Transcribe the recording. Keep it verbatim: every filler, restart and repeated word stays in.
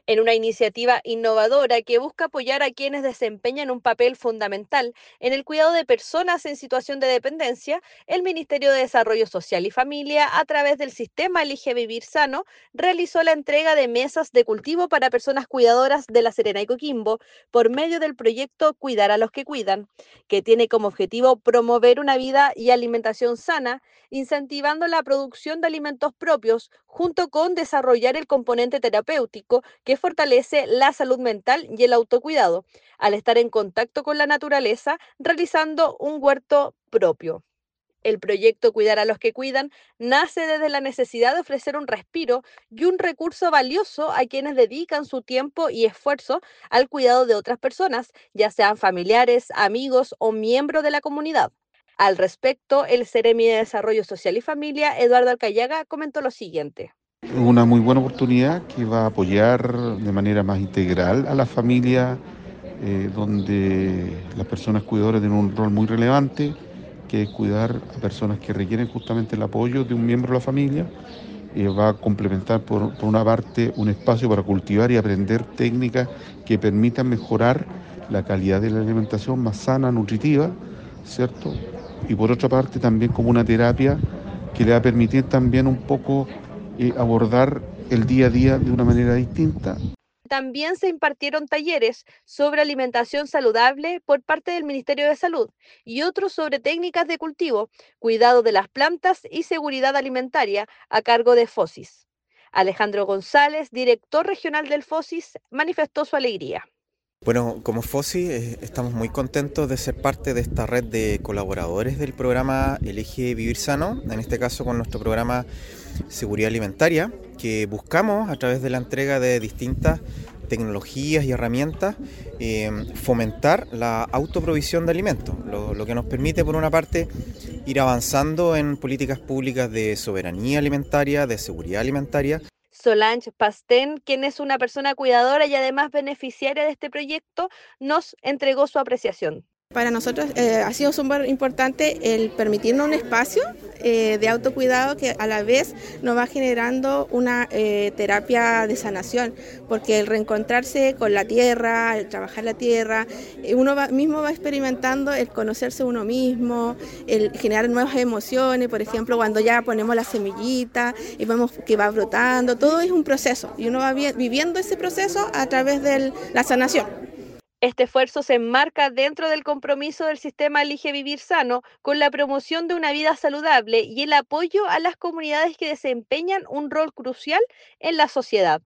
En una iniciativa innovadora que busca apoyar a quienes desempeñan un papel fundamental en el cuidado de personas en situación de dependencia, el Ministerio de Desarrollo Social y Familia, a través del sistema Elige Vivir Sano, realizó la entrega de mesas de cultivo para personas cuidadoras de La Serena y Coquimbo por medio del proyecto Cuidar a los que cuidan, que tiene como objetivo promover una vida y alimentación sana, incentivando la producción de alimentos propios, junto con desarrollar el componente terapéutico que fortalece la salud mental y el autocuidado, al estar en contacto con la naturaleza, realizando un huerto propio. El proyecto Cuidar a los que cuidan nace desde la necesidad de ofrecer un respiro y un recurso valioso a quienes dedican su tiempo y esfuerzo al cuidado de otras personas, ya sean familiares, amigos o miembros de la comunidad. Al respecto, el Ceremi de Desarrollo Social y Familia, Eduardo Alcayaga, comentó lo siguiente. Una muy buena oportunidad que va a apoyar de manera más integral a la familia, eh, donde las personas cuidadoras tienen un rol muy relevante, que es cuidar a personas que requieren justamente el apoyo de un miembro de la familia. Eh, va a complementar por, por una parte un espacio para cultivar y aprender técnicas que permitan mejorar la calidad de la alimentación más sana, nutritiva, ¿cierto? Y por otra parte también como una terapia que le va a permitir también un poco eh, abordar el día a día de una manera distinta. También se impartieron talleres sobre alimentación saludable por parte del Ministerio de Salud y otros sobre técnicas de cultivo, cuidado de las plantas y seguridad alimentaria a cargo de FOSIS. Alejandro González, director regional del FOSIS, manifestó su alegría. Bueno, como FOSI eh, estamos muy contentos de ser parte de esta red de colaboradores del programa Elige Vivir Sano, en este caso con nuestro programa Seguridad Alimentaria, que buscamos a través de la entrega de distintas tecnologías y herramientas eh, fomentar la autoprovisión de alimentos, lo, lo que nos permite por una parte ir avanzando en políticas públicas de soberanía alimentaria, de seguridad alimentaria. Solange Pastén, quien es una persona cuidadora y además beneficiaria de este proyecto, nos entregó su apreciación. Para nosotros eh, ha sido súper importante el permitirnos un espacio eh, de autocuidado que a la vez nos va generando una eh, terapia de sanación, porque el reencontrarse con la tierra, el trabajar la tierra, eh, uno va, mismo va experimentando el conocerse uno mismo, el generar nuevas emociones, por ejemplo, cuando ya ponemos la semillita y vemos que va brotando, todo es un proceso y uno va vi- viviendo ese proceso a través de la sanación. Este esfuerzo se enmarca dentro del compromiso del sistema Elige Vivir Sano con la promoción de una vida saludable y el apoyo a las comunidades que desempeñan un rol crucial en la sociedad.